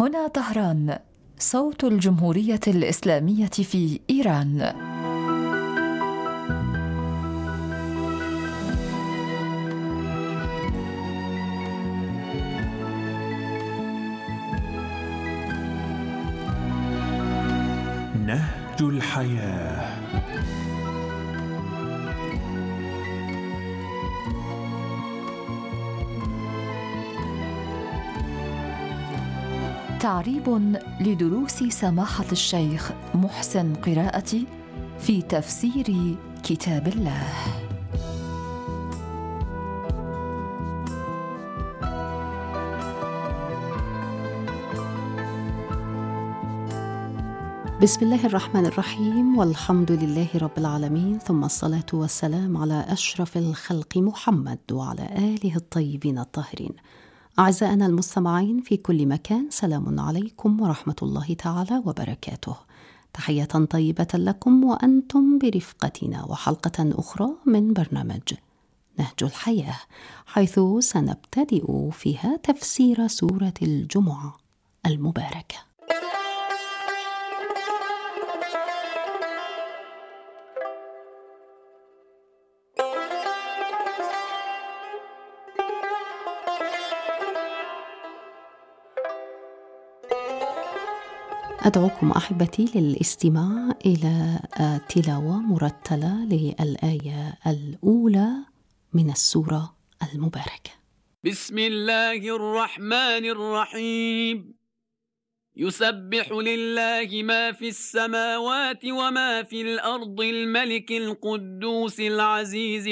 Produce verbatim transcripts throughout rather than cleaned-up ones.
هنا طهران، صوت الجمهورية الإسلامية في إيران. نهج الحياة. تعريب لدروس سماحة الشيخ محسن قراءتي في تفسير كتاب الله. بسم الله الرحمن الرحيم، والحمد لله رب العالمين، ثم الصلاة والسلام على أشرف الخلق محمد وعلى آله الطيبين الطاهرين. أعزائنا المستمعين في كل مكان، سلام عليكم ورحمة الله تعالى وبركاته. تحية طيبة لكم وأنتم برفقتنا وحلقة أخرى من برنامج نهج الحياة، حيث سنبتدئ فيها تفسير سورة الجمعة المباركة. أدعوكم أحبتي للاستماع إلى تلاوة مرتلة للآية الأولى من السورة المباركة. بسم الله الرحمن الرحيم. يسبح لله ما في السماوات وما في الأرض، الملك القدوس العزيز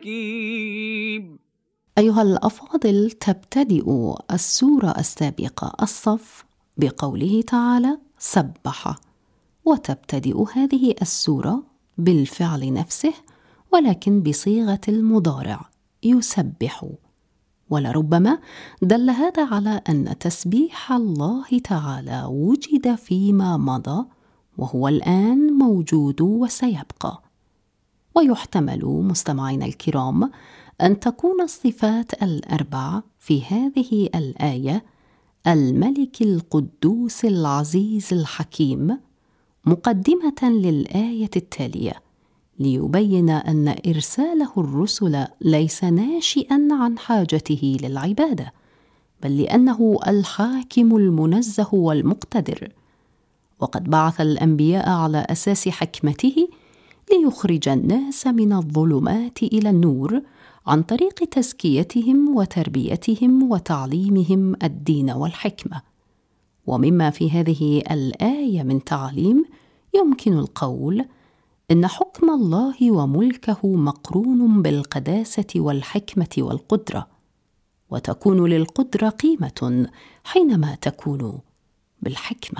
الحكيم. أيها الأفاضل، تبتدئ السورة السابقة الصف بقوله تعالى سبح، وتبتدئ هذه السورة بالفعل نفسه ولكن بصيغة المضارع يسبح، ولربما دل هذا على أن تسبيح الله تعالى وجد فيما مضى وهو الآن موجود وسيبقى. ويحتمل مستمعينا الكرام أن تكون الصفات الأربع في هذه الآية الملك القدوس العزيز الحكيم مقدمة للآية التالية، ليبين أن إرساله الرسل ليس ناشئا عن حاجته للعبادة، بل لأنه الحاكم المنزه والمقتدر، وقد بعث الأنبياء على أساس حكمته ليخرج الناس من الظلمات إلى النور عن طريق تزكيتهم وتربيتهم وتعليمهم الدين والحكمة. ومما في هذه الآية من تعليم يمكن القول إن حكم الله وملكه مقرون بالقداسة والحكمة والقدرة، وتكون للقدرة قيمة حينما تكون بالحكمة.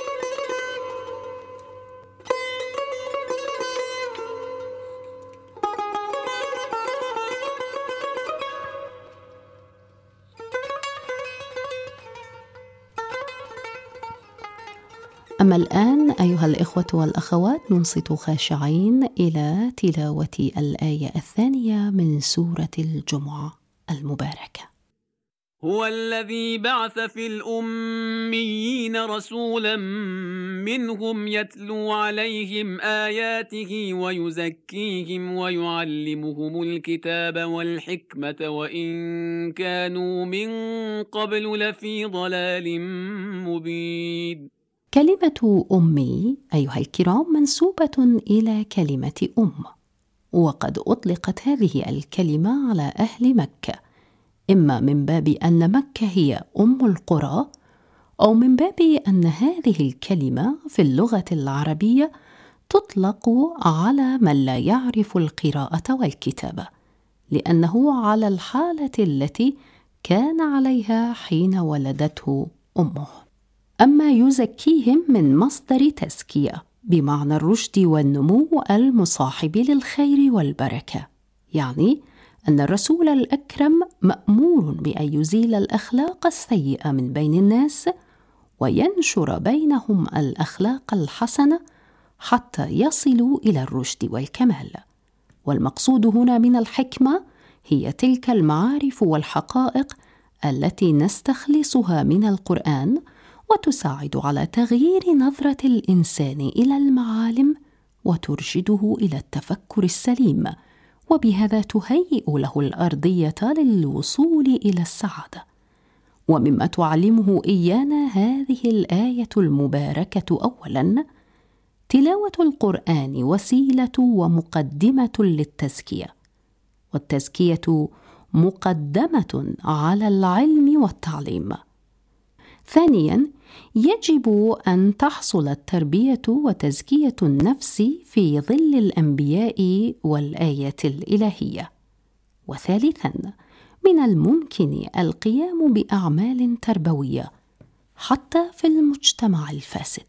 أما الآن أيها الإخوة والأخوات، ننصت خاشعين إلى تلاوة الآية الثانية من سورة الجمعة المباركة. هو الذي بعث في الأميين رسولا منهم يتلو عليهم آياته ويزكيهم ويعلمهم الكتاب والحكمة وإن كانوا من قبل لفي ضلال مبين. كلمة أمي أيها الكرام منسوبة إلى كلمة أم، وقد أطلقت هذه الكلمة على أهل مكة، إما من باب أن مكة هي أم القرى، أو من باب أن هذه الكلمة في اللغة العربية تطلق على من لا يعرف القراءة والكتابة، لأنه على الحالة التي كان عليها حين ولدته أمه. أما يزكيهم من مصدر تزكية بمعنى الرشد والنمو المصاحب للخير والبركة، يعني أن الرسول الأكرم مأمور بأن يزيل الأخلاق السيئة من بين الناس وينشر بينهم الأخلاق الحسنة حتى يصلوا إلى الرشد والكمال. والمقصود هنا من الحكمة هي تلك المعارف والحقائق التي نستخلصها من القرآن وتساعد على تغيير نظرة الإنسان إلى المعالم وترشده إلى التفكر السليم، وبهذا تهيئ له الأرضية للوصول إلى السعادة. ومما تعلمه إيانا هذه الآية المباركة أولاً: تلاوة القرآن وسيلة ومقدمة للتزكية، والتزكية مقدمة على العلم والتعليم. ثانياً، يجب أن تحصل التربية وتزكية النفس في ظل الأنبياء والآية الإلهية. وثالثاً، من الممكن القيام بأعمال تربوية حتى في المجتمع الفاسد.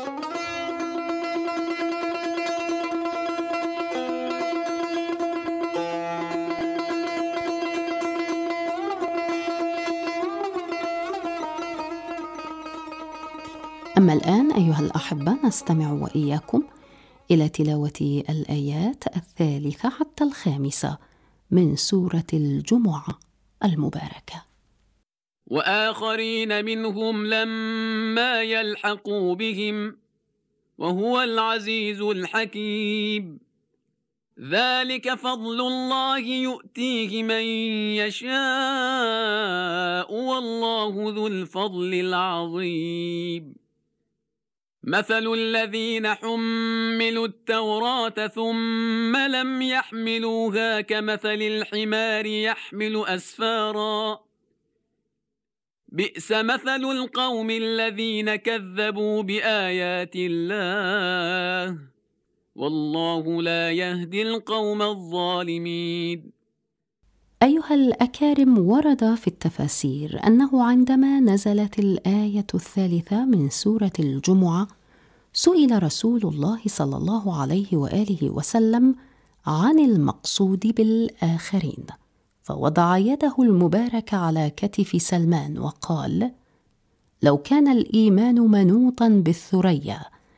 أما الآن أيها الأحبة، نستمع وإياكم إلى تلاوة الآيات الثالثة حتى الخامسة من سورة الجمعة المباركة. وآخرين منهم لما يلحقوا بهم وهو العزيز الحكيم. ذلك فضل الله يؤتيه من يشاء والله ذو الفضل العظيم. مثل الذين حملوا التوراة ثم لم يحملوها كمثل الحمار يحمل أسفارا بئس مثل القوم الذين كذبوا بآيات الله والله لا يهدي القوم الظالمين. أيها الأكارم، ورد في التفاسير أنه عندما نزلت الآية الثالثة من سورة الجمعة سئل رسول الله صلى الله عليه وآله وسلم عن المقصود بالآخرين، فوضع يده المباركة على كتف سلمان وقال: لو كان الإيمان منوطا بالثريا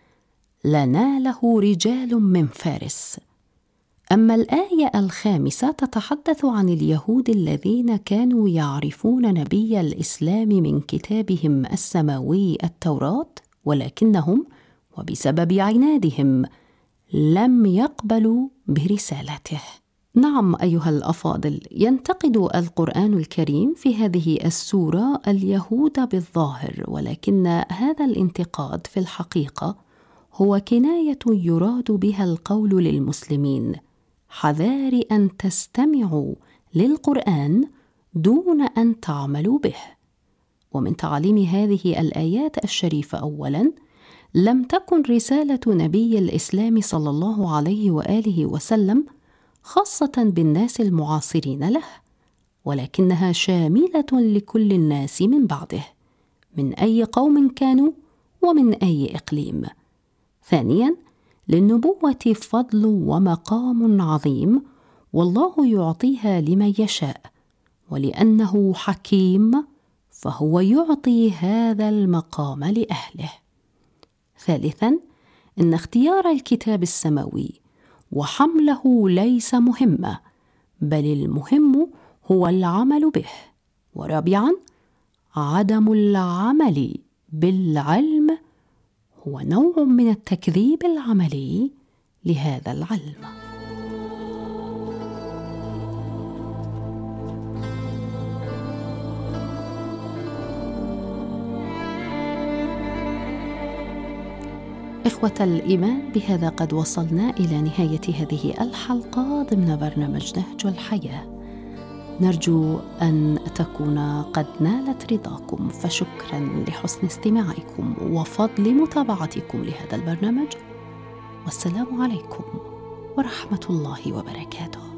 لناله رجال من فارس. أما الآية الخامسة تتحدث عن اليهود الذين كانوا يعرفون نبي الإسلام من كتابهم السماوي التوراة، ولكنهم وبسبب عنادهم لم يقبلوا برسالته. نعم أيها الأفاضل، ينتقد القرآن الكريم في هذه السورة اليهود بالظاهر، ولكن هذا الانتقاد في الحقيقة هو كناية يراد بها القول للمسلمين: حذار أن تستمعوا للقرآن دون أن تعملوا به. ومن تعليم هذه الآيات الشريفة أولاً، لم تكن رسالة نبي الإسلام صلى الله عليه وآله وسلم خاصة بالناس المعاصرين له، ولكنها شاملة لكل الناس من بعده، من أي قوم كانوا ومن أي إقليم. ثانياً، للنبوة فضل ومقام عظيم، والله يعطيها لمن يشاء، ولأنه حكيم فهو يعطي هذا المقام لأهله. ثالثاً، إن اختيار الكتاب السماوي وحمله ليس مهمة، بل المهم هو العمل به. ورابعاً، عدم العمل بالعلم هو نوع من التكذيب العملي لهذا العلم. إخوة الإيمان، بهذا قد وصلنا إلى نهاية هذه الحلقة ضمن برنامج نهج الحياة. نرجو أن تكون قد نالت رضاكم، فشكرا لحسن استماعكم وفضل متابعتكم لهذا البرنامج، والسلام عليكم ورحمة الله وبركاته.